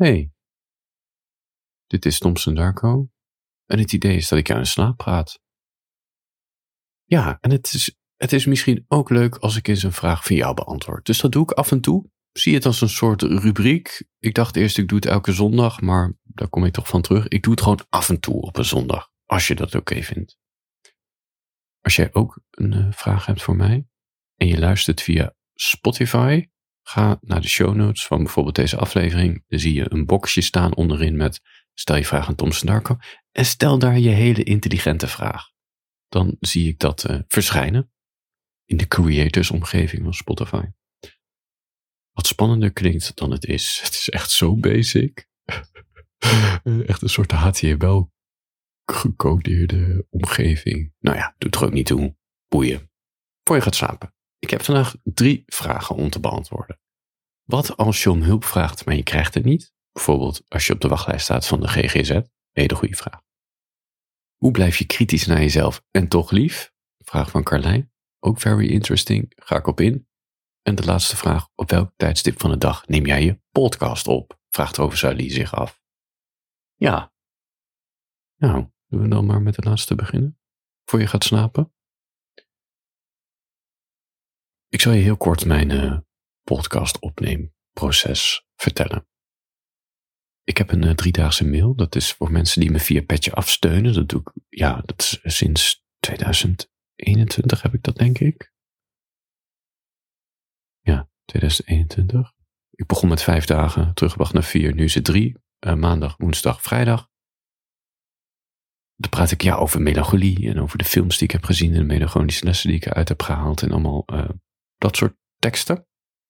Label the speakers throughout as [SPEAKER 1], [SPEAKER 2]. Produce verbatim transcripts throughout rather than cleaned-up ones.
[SPEAKER 1] Hey, dit is Thompson Darko. En het idee is dat ik jou in slaap praat. Ja, en het is, het is misschien ook leuk als ik eens een vraag van jou beantwoord. Dus dat doe ik af en toe. Zie het als een soort rubriek. Ik dacht eerst ik doe het elke zondag, maar daar kom ik toch van terug. Ik doe het gewoon af en toe op een zondag, als je dat oké vindt. Als jij ook een uh, vraag hebt voor mij en je luistert via Spotify, ga naar de show notes van bijvoorbeeld deze aflevering. Dan zie je een boxje staan onderin met stel je vraag aan Thompson Darko en stel daar je hele intelligente vraag. Dan zie ik dat uh, verschijnen in de creators omgeving van Spotify. Wat spannender klinkt dan het is. Het is echt zo basic. Echt een soort H T M L gecodeerde omgeving. Nou ja, doet er ook niet toe. Boeien. Voor je gaat slapen. Ik heb vandaag drie vragen om te beantwoorden. Wat als je om hulp vraagt, maar je krijgt het niet? Bijvoorbeeld als je op de wachtlijst staat van de G G Z. Hele goede vraag. Hoe blijf je kritisch naar jezelf en toch lief? Vraag van Carlijn. Ook very interesting. Ga ik op in. En de laatste vraag. Op welk tijdstip van de dag neem jij je podcast op? Vraagt Rosalie zich af. Ja. Nou, doen we dan maar met de laatste beginnen? Voor je gaat slapen? Ik zal je heel kort mijn uh, podcast opneemproces vertellen. Ik heb een uh, driedaagse mail. Dat is voor mensen die me via Petje afsteunen. Dat doe ik, ja, dat is sinds twintig eenentwintig heb ik dat, denk ik. Ja, twintig eenentwintig. Ik begon met vijf dagen, teruggebracht naar vier. Nu is het drie. Uh, maandag, woensdag, vrijdag. Dan praat ik ja over melancholie en over de films die ik heb gezien en de melancholische lessen die ik eruit heb gehaald en allemaal uh, dat soort teksten.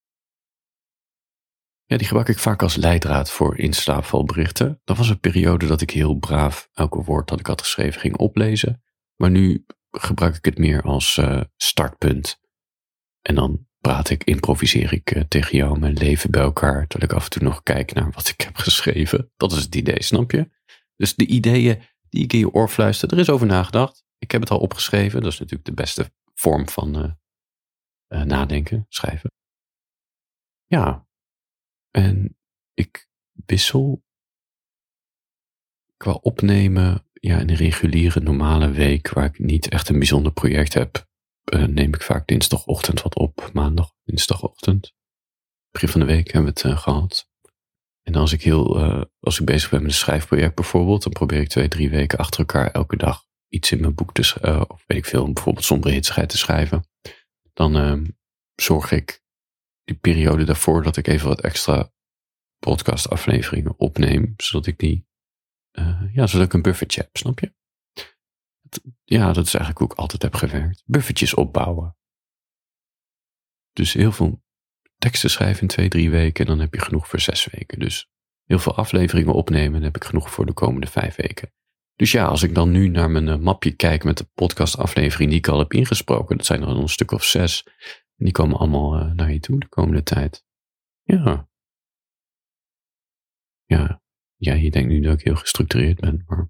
[SPEAKER 1] Ja, die gebruik ik vaak als leidraad voor inslaapvalberichten. Dat was een periode dat ik heel braaf elke woord dat ik had geschreven ging oplezen. Maar nu gebruik ik het meer als uh, startpunt. En dan praat ik, improviseer ik uh, tegen jou mijn leven bij elkaar, terwijl ik af en toe nog kijk naar wat ik heb geschreven. Dat is het idee, snap je? Dus de ideeën die ik in je oor fluister, er is over nagedacht. Ik heb het al opgeschreven, dat is natuurlijk de beste vorm van uh, uh, nadenken, schrijven. Ja, en ik wissel qua opnemen, ja, in een reguliere normale week waar ik niet echt een bijzonder project heb, uh, neem ik vaak dinsdagochtend wat op, maandag, dinsdagochtend. Begin van de week hebben we het uh, gehad. En als ik heel, uh, als ik bezig ben met een schrijfproject bijvoorbeeld, dan probeer ik twee, drie weken achter elkaar elke dag iets in mijn boek te schrijven, uh, of weet ik veel, bijvoorbeeld Sombere Hitsigheid te schrijven. Dan uh, zorg ik die periode daarvoor dat ik even wat extra podcastafleveringen opneem, zodat ik die, uh, ja, zodat ik een buffertje heb, snap je? Het, ja, dat is eigenlijk hoe ik altijd heb gewerkt. Buffertjes opbouwen. Dus heel veel teksten schrijven in twee, drie weken en dan heb je genoeg voor zes weken. Dus heel veel afleveringen opnemen, dan heb ik genoeg voor de komende vijf weken. Dus ja, als ik dan nu naar mijn uh, mapje kijk met de podcastaflevering die ik al heb ingesproken, dat zijn er al een stuk of zes. En die komen allemaal uh, naar je toe de komende tijd. Ja. Ja. Ja, je denkt nu dat ik heel gestructureerd ben, maar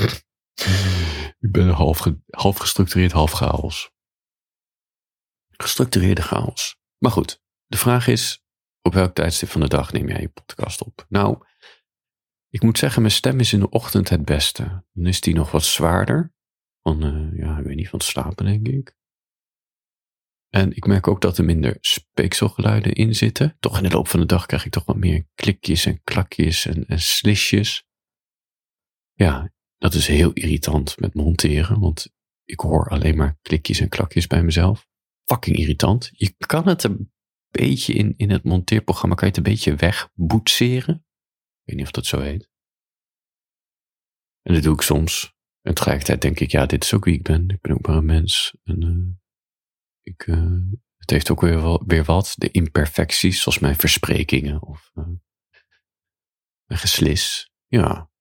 [SPEAKER 1] ik ben half, ge- half gestructureerd, half chaos. Gestructureerde chaos. Maar goed. De vraag is, op welk tijdstip van de dag neem jij je podcast op? Nou, ik moet zeggen, mijn stem is in de ochtend het beste. Dan is die nog wat zwaarder. Van, uh, ja, ik weet niet, van het slapen, denk ik. En ik merk ook dat er minder speekselgeluiden in zitten. Toch in de loop van de dag krijg ik toch wat meer klikjes en klakjes en, en slisjes. Ja, dat is heel irritant met monteren, want ik hoor alleen maar klikjes en klakjes bij mezelf. Fucking irritant. Je kan het een beetje in, in het monteerprogramma, kan je het een beetje wegboetseren. Ik weet niet of dat zo heet. En dat doe ik soms. En tegelijkertijd denk ik, ja, dit is ook wie ik ben. Ik ben ook maar een mens. En uh, ik, uh, het heeft ook weer, wel, weer wat. De imperfecties, zoals mijn versprekingen of uh, mijn geslis. Ja.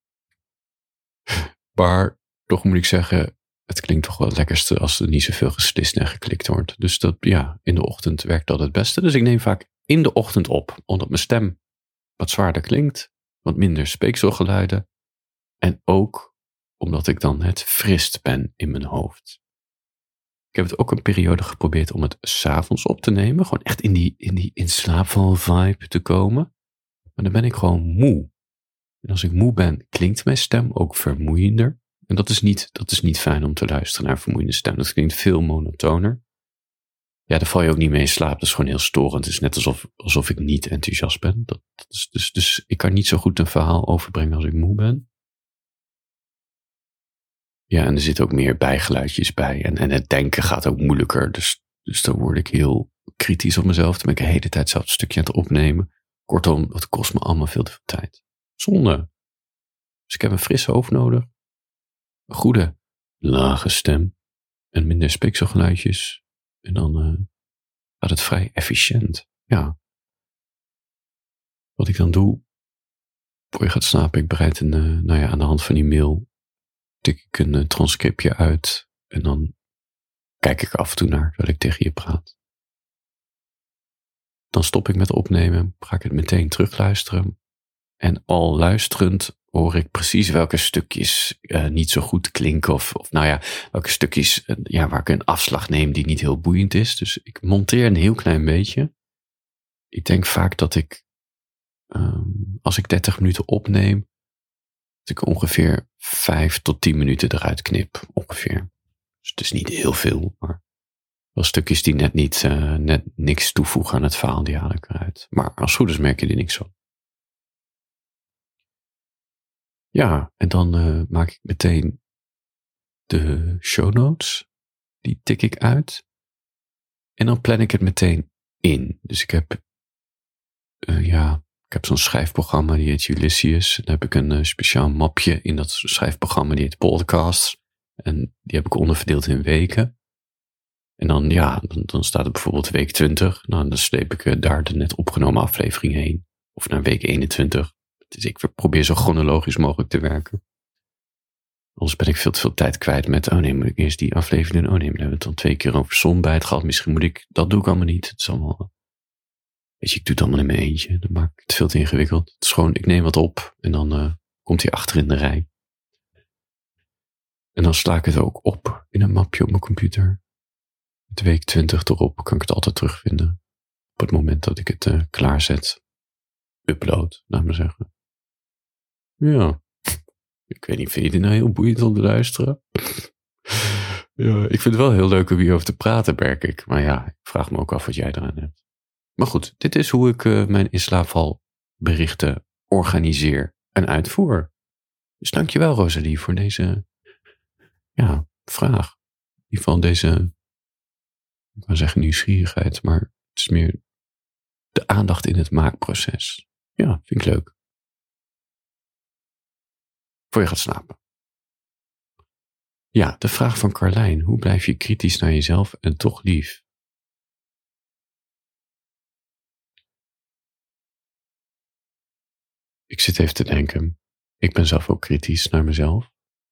[SPEAKER 1] Maar toch moet ik zeggen, het klinkt toch wel het lekkerste als er niet zoveel geslist en geklikt wordt. Dus dat, ja, in de ochtend werkt dat het beste. Dus ik neem vaak in de ochtend op, omdat mijn stem wat zwaarder klinkt, wat minder speekselgeluiden. En ook omdat ik dan het frist ben in mijn hoofd. Ik heb het ook een periode geprobeerd om het 's avonds op te nemen. Gewoon echt in die, in die in slaapval vibe te komen. maar dan ben ik gewoon moe. En als ik moe ben, klinkt mijn stem ook vermoeiender. En dat is niet, dat is niet fijn om te luisteren naar een vermoeiende stem. Dat klinkt veel monotoner. Ja, daar val je ook niet mee in slaap. Dat is gewoon heel storend. Het is net alsof, alsof ik niet enthousiast ben. Dat, dat is, dus, dus ik kan niet zo goed een verhaal overbrengen als ik moe ben. Ja, en er zitten ook meer bijgeluidjes bij. En, en het denken gaat ook moeilijker. Dus, dus dan word ik heel kritisch op mezelf. Dan ben ik de hele tijd zelf een stukje aan het opnemen. Kortom, dat kost me allemaal veel te veel tijd. Zonde. Dus ik heb een frisse hoofd nodig. Een goede, lage stem. En minder speekselgeluidjes. En dan uh, gaat het vrij efficiënt. Ja. Wat ik dan doe, voor je gaat slapen, ik bereid een, uh, nou ja, aan de hand van die mail, tik ik een uh, transcriptje uit. En dan kijk ik af en toe naar, terwijl ik tegen je praat. Dan stop ik met opnemen, ga ik het meteen terugluisteren. En al luisterend hoor ik precies welke stukjes uh, niet zo goed klinken. Of, of nou ja, welke stukjes uh, ja, waar ik een afslag neem die niet heel boeiend is. Dus ik monteer een heel klein beetje. Ik denk vaak dat ik, um, als ik dertig minuten opneem, dat ik ongeveer vijf tot tien minuten eruit knip. Ongeveer. Dus het is niet heel veel, maar wel stukjes die net, niet, uh, net niks toevoegen aan het verhaal, die haal ik eruit. Maar als het goed is merk je er niks van. Ja, en dan uh, maak ik meteen de show notes. Die tik ik uit. En dan plan ik het meteen in. Dus ik heb, uh, ja, ik heb zo'n schrijfprogramma die heet Ulysses. Dan heb ik een uh, speciaal mapje in dat schrijfprogramma die heet Podcasts. En die heb ik onderverdeeld in weken. En dan, ja, dan, dan staat er bijvoorbeeld week twintig. Nou, dan sleep ik uh, daar de net opgenomen aflevering heen. Of naar week eenentwintig. Dus ik probeer zo chronologisch mogelijk te werken. Anders ben ik veel te veel tijd kwijt met, oh nee, moet ik eerst die aflevering doen? Oh nee, we hebben het dan twee keer over sombijt gehad. Misschien moet ik, dat doe ik allemaal niet. Het is allemaal, weet je, ik doe het allemaal in mijn eentje. Dan maak ik het veel te ingewikkeld. Het is gewoon, ik neem wat op en dan uh, komt hij achter in de rij. En dan sla ik het ook op in een mapje op mijn computer. Met week twintig erop kan ik het altijd terugvinden. Op het moment dat ik het uh, klaarzet. Upload, laat maar zeggen. Ja. Ik weet niet, vind je dit nou heel boeiend om te luisteren? Ja, ik vind het wel heel leuk om hierover te praten, merk ik. Maar ja, ik vraag me ook af wat jij eraan hebt. Maar goed, dit is hoe ik uh, mijn in slaapval berichten organiseer en uitvoer. Dus dankjewel, Rosalie, voor deze ja, vraag. In ieder geval deze, ik wou zeggen nieuwsgierigheid, maar het is meer de aandacht in het maakproces. Ja, vind ik leuk. Voor je gaat slapen. Ja, de vraag van Carlijn. Hoe blijf je kritisch naar jezelf en toch lief? Ik zit even te denken. Ik ben zelf ook kritisch naar mezelf.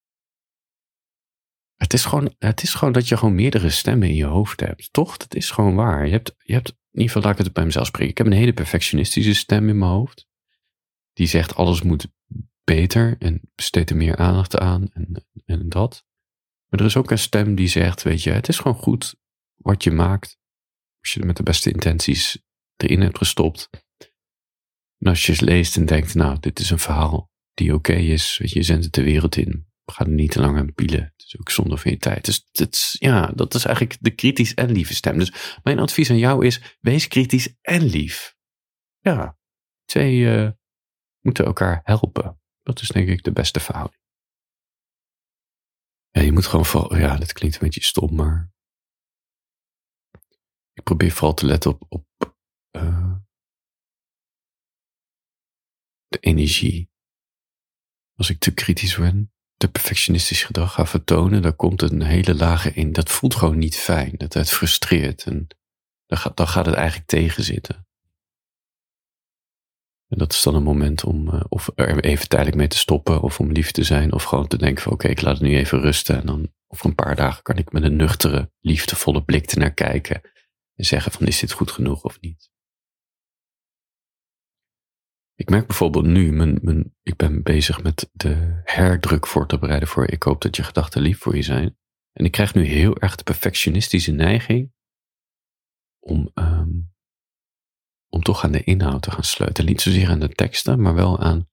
[SPEAKER 1] Het is gewoon, het is gewoon dat je gewoon meerdere stemmen in je hoofd hebt. Toch? Dat is gewoon waar. Je hebt, je hebt, in ieder geval laat ik het bij mezelf spreken. Ik heb een hele perfectionistische stem in mijn hoofd. Die zegt alles moet beter en besteed er meer aandacht aan en, en dat. Maar er is ook een stem die zegt, weet je, het is gewoon goed wat je maakt. Als je er met de beste intenties erin hebt gestopt. En als je het leest en denkt, nou, dit is een verhaal die oké okay is. Weet je, je zendt het de wereld in. Ga er niet te lang aan pielen. Het is ook zonde van je tijd. Dus het is, ja, dat is eigenlijk de kritisch en lieve stem. Dus mijn advies aan jou is, wees kritisch en lief. Ja, twee uh, moeten elkaar helpen. Dat is denk ik de beste verhouding. Ja, je moet gewoon vooral, ja, dat klinkt een beetje stom, maar ik probeer vooral te letten op, op uh, de energie. Als ik te kritisch ben, te perfectionistisch gedrag ga vertonen, dan komt een hele lage in. Dat voelt gewoon niet fijn. Dat het frustreert en dan gaat, dan gaat het eigenlijk tegenzitten. En dat is dan een moment om uh, of er even tijdelijk mee te stoppen, of om lief te zijn, of gewoon te denken van oké, okay, ik laat het nu even rusten. En dan over een paar dagen kan ik met een nuchtere, liefdevolle blik ernaar kijken en zeggen van is dit goed genoeg of niet. Ik merk bijvoorbeeld nu, mijn, mijn, ik ben bezig met de herdruk voor te bereiden voor ik hoop dat je gedachten lief voor je zijn. En ik krijg nu heel erg de perfectionistische neiging om, um, om toch aan de inhoud te gaan sleutelen. Niet zozeer aan de teksten, maar wel aan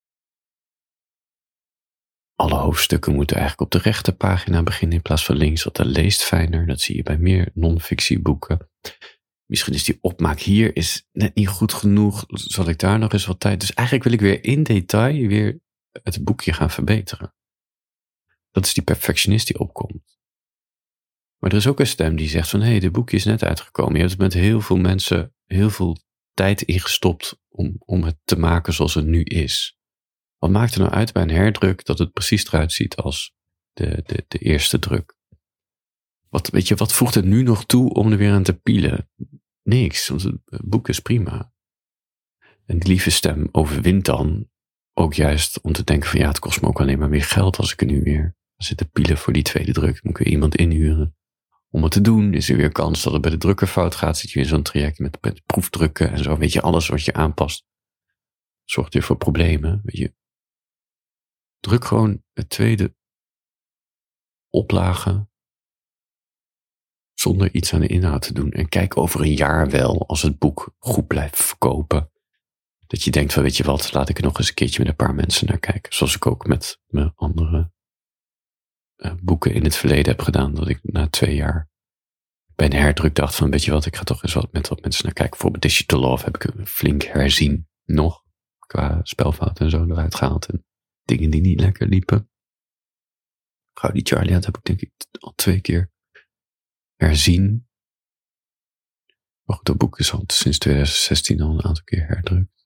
[SPEAKER 1] alle hoofdstukken moeten eigenlijk op de rechterpagina beginnen in plaats van links, want dat leest fijner. Dat zie je bij meer non-fictieboeken. Misschien is die opmaak hier is net niet goed genoeg. Zal ik daar nog eens wat tijd... Dus eigenlijk wil ik weer in detail weer het boekje gaan verbeteren. Dat is die perfectionist die opkomt. Maar er is ook een stem die zegt van, hé, hey, dit boekje is net uitgekomen. Je hebt er met heel veel mensen heel veel tijd ingestopt om, om het te maken zoals het nu is. Wat maakt er nou uit bij een herdruk dat het precies eruit ziet als de, de, de eerste druk? Wat, weet je, wat voegt het nu nog toe om er weer aan te pielen? Niks, want het boek is prima. En die lieve stem overwint dan ook juist om te denken van, ja, het kost me ook alleen maar weer geld als ik er nu weer zit te pielen voor die tweede druk. Moet ik weer iemand inhuren om het te doen. Is er weer kans dat het bij de drukker fout gaat? Zit je in zo'n traject met, met proefdrukken en zo. Weet je, alles wat je aanpast zorgt weer voor problemen. Weet je, druk gewoon het tweede oplage zonder iets aan de inhoud te doen. En kijk over een jaar wel, als het boek goed blijft verkopen, dat je denkt van, weet je wat, laat ik er nog eens een keertje met een paar mensen naar kijken. Zoals ik ook met mijn andere uh, boeken in het verleden heb gedaan. Dat ik na twee jaar bij een herdruk dacht van, weet je wat, ik ga toch eens wat met wat mensen naar kijken. Bijvoorbeeld Digital Love heb ik flink herzien nog. Qua spelfouten en zo eruit gehaald. En dingen die niet lekker liepen. Gauw die Charlie had heb ik denk ik al twee keer herzien. Maar goed, dat boek is al sinds twintig zestien al een aantal keer herdrukt.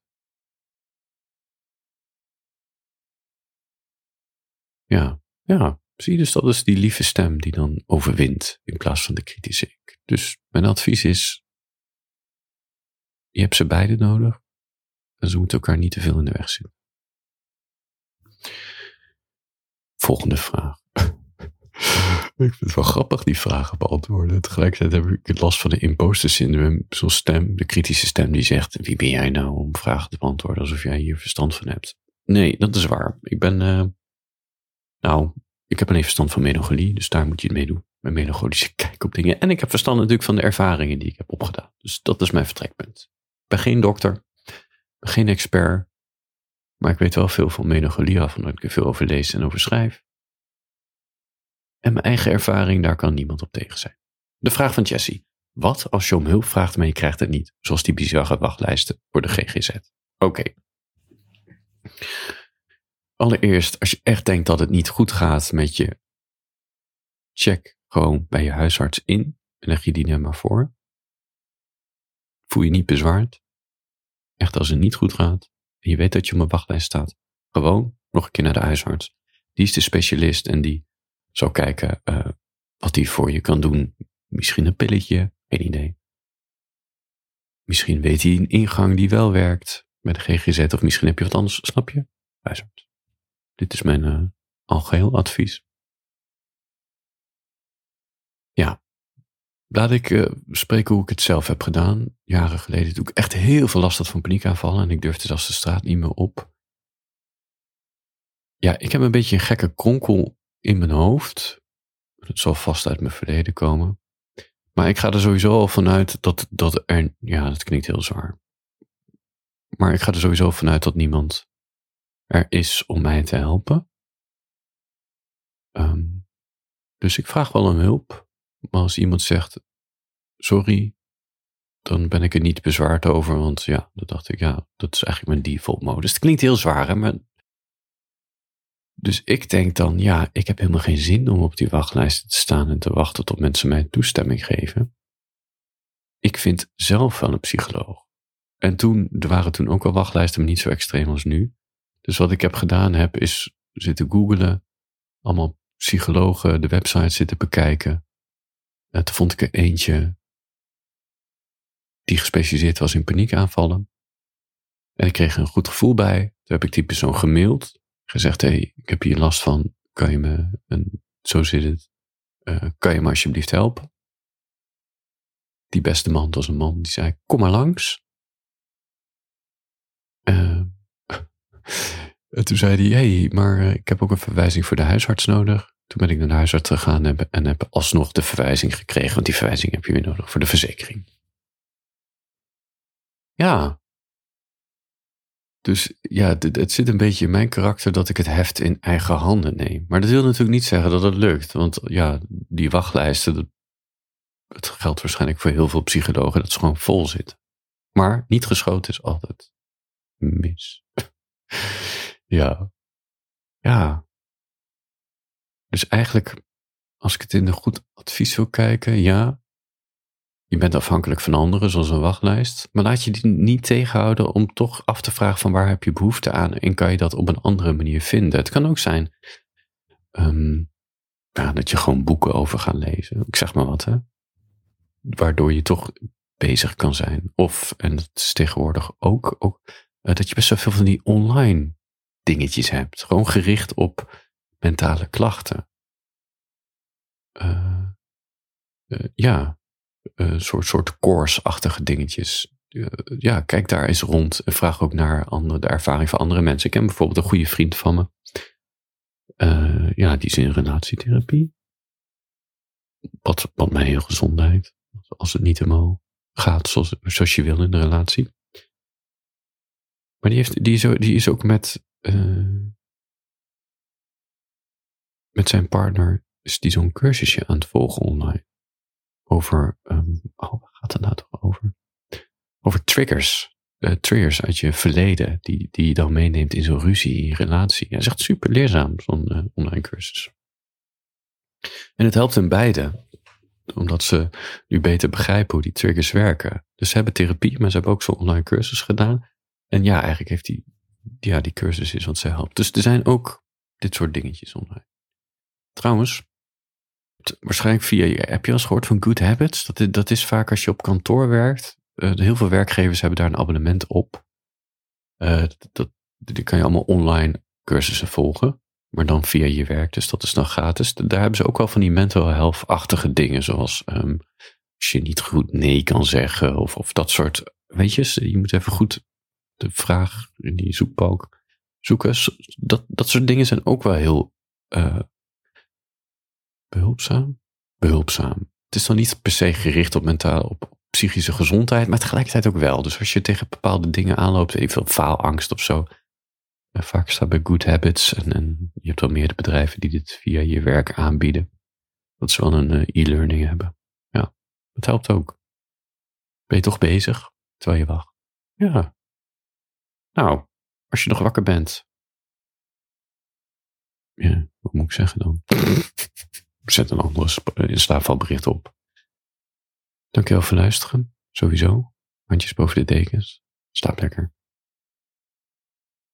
[SPEAKER 1] Ja, ja. Zie je, dus dat is die lieve stem die dan overwint in plaats van de kritische ik. Dus mijn advies is, je hebt ze beide nodig en ze moeten elkaar niet te veel in de weg zitten. Volgende vraag. Ik vind het wel grappig die vragen beantwoorden. Tegelijkertijd heb ik last van de imposter syndroom. Zo'n stem, de kritische stem die zegt, wie ben jij nou om vragen te beantwoorden alsof jij hier verstand van hebt. Nee, dat is waar. Ik ben, uh, nou, ik heb alleen verstand van melancholie, dus daar moet je het mee doen. Mijn melancholische kijk op dingen. En ik heb verstand natuurlijk van de ervaringen die ik heb opgedaan. Dus dat is mijn vertrekpunt. Ik ben geen dokter, ik ben geen expert, maar ik weet wel veel van melancholie af, omdat ik er veel over lees en over schrijf. En mijn eigen ervaring, daar kan niemand op tegen zijn. De vraag van Jessie. Wat als je om hulp vraagt, maar je krijgt het niet? Zoals die bizarre wachtlijsten voor de G G Z. Oké. Okay. Allereerst, als je echt denkt dat het niet goed gaat met je, check gewoon bij je huisarts in en leg je die nummer voor. Voel je niet bezwaard. Echt als het niet goed gaat en je weet dat je op een wachtlijst staat, gewoon nog een keer naar de huisarts. Die is de specialist en die zal kijken uh, wat hij voor je kan doen. Misschien een pilletje, geen idee. Misschien weet hij een ingang die wel werkt met de G G Z, of misschien heb je wat anders, snap je? Huisarts. Dit is mijn uh, algeheel advies. Ja, laat ik uh, spreken hoe ik het zelf heb gedaan. Jaren geleden toen ik echt heel veel last had van paniekaanvallen en ik durfde zelfs de straat niet meer op. Ja, ik heb een beetje een gekke kronkel in mijn hoofd. Het zal vast uit mijn verleden komen. Maar ik ga er sowieso al vanuit dat, dat er... Ja, dat klinkt heel zwaar. Maar ik ga er sowieso vanuit dat niemand er is om mij te helpen. Um, dus ik vraag wel om hulp. Maar als iemand zegt, sorry, dan ben ik er niet bezwaard over. Want ja, dan dacht ik, ja, dat is eigenlijk mijn default modus. Het klinkt heel zwaar, hè, maar... Dus ik denk dan, ja, ik heb helemaal geen zin om op die wachtlijsten te staan en te wachten tot mensen mij toestemming geven. Ik vind zelf wel een psycholoog. En toen, er waren toen ook wel wachtlijsten, maar niet zo extreem als nu. Dus wat ik heb gedaan heb, is zitten googlen, allemaal psychologen, de website zitten bekijken. En toen vond ik er eentje die gespecialiseerd was in paniekaanvallen. En ik kreeg er een goed gevoel bij. Toen heb ik die persoon gemaild. Gezegd, hé, hey, ik heb hier last van, kan je me, en zo zit het, uh, kan je me alsjeblieft helpen? Die beste man was een man, die zei, kom maar langs. Uh, en toen zei hij, hé, hey, maar uh, ik heb ook een verwijzing voor de huisarts nodig. Toen ben ik naar de huisarts gegaan en heb, en heb alsnog de verwijzing gekregen, want die verwijzing heb je weer nodig voor de verzekering. Ja. Dus ja, het, het zit een beetje in mijn karakter dat ik het heft in eigen handen neem. Maar dat wil natuurlijk niet zeggen dat het lukt. Want ja, die wachtlijsten, dat, het geldt waarschijnlijk voor heel veel psychologen, dat ze gewoon vol zitten. Maar niet geschoten is altijd mis. Ja. Ja. Dus eigenlijk, als ik het in een goed advies wil kijken, ja, je bent afhankelijk van anderen, zoals een wachtlijst. Maar laat je die niet tegenhouden om toch af te vragen van waar heb je behoefte aan en kan je dat op een andere manier vinden. Het kan ook zijn um, ja, dat je gewoon boeken over gaat lezen. Ik zeg maar wat, hè. Waardoor je toch bezig kan zijn. Of, en dat is tegenwoordig ook, ook uh, dat je best wel veel van die online dingetjes hebt. Gewoon gericht op mentale klachten. Uh, uh, ja, een uh, soort, soort course-achtige dingetjes. Uh, ja, kijk daar eens rond en vraag ook naar andere, de ervaring van andere mensen. Ik ken bijvoorbeeld een goede vriend van me. Uh, ja, die is in relatietherapie. Wat, wat mij heel gezondheid. Als het niet helemaal gaat zoals, zoals je wil in de relatie. Maar die, heeft, die, is, ook, die is ook met, uh, met zijn partner, is die zo'n cursusje aan het volgen online. Over, um, oh, waar gaat het nou toch over? Over triggers. Uh, triggers uit je verleden, die, die je dan meeneemt in zo'n ruzie, in je relatie. Hij is echt super leerzaam, zo'n uh, online cursus. En het helpt hen beiden. Omdat ze nu beter begrijpen hoe die triggers werken. Dus ze hebben therapie, maar ze hebben ook zo'n online cursus gedaan. En ja, eigenlijk heeft die, ja, die cursus is wat ze helpt. Dus er zijn ook dit soort dingetjes online. Trouwens, waarschijnlijk via je, heb je al eens gehoord van Good Habits? Dat, dat is vaak als je op kantoor werkt. Uh, heel veel werkgevers hebben daar een abonnement op. Uh, dat, dat, die kan je allemaal online cursussen volgen. Maar dan via je werk, dus dat is dan gratis. Daar hebben ze ook wel van die mental health-achtige dingen. Zoals um, als je niet goed nee kan zeggen. Of, of dat soort, weet je, je moet even goed de vraag in die zoekbalk zoeken. Dat, dat soort dingen zijn ook wel heel uh, behulpzaam. Behulpzaam. Het is dan niet per se gericht op mentale, op psychische gezondheid, maar tegelijkertijd ook wel. Dus als je tegen bepaalde dingen aanloopt, eventueel faalangst of zo. Uh, vaak staat bij Good Habits en, en je hebt wel meerdere bedrijven die dit via je werk aanbieden. Dat ze wel een uh, e-learning hebben. Ja, dat helpt ook. Ben je toch bezig terwijl je wacht? Ja. Nou, als je nog wakker bent. Ja, wat moet ik zeggen dan? Zet een ander slaapvalbericht op. Dankjewel voor het luisteren. Sowieso. Handjes boven de dekens. Slaap lekker.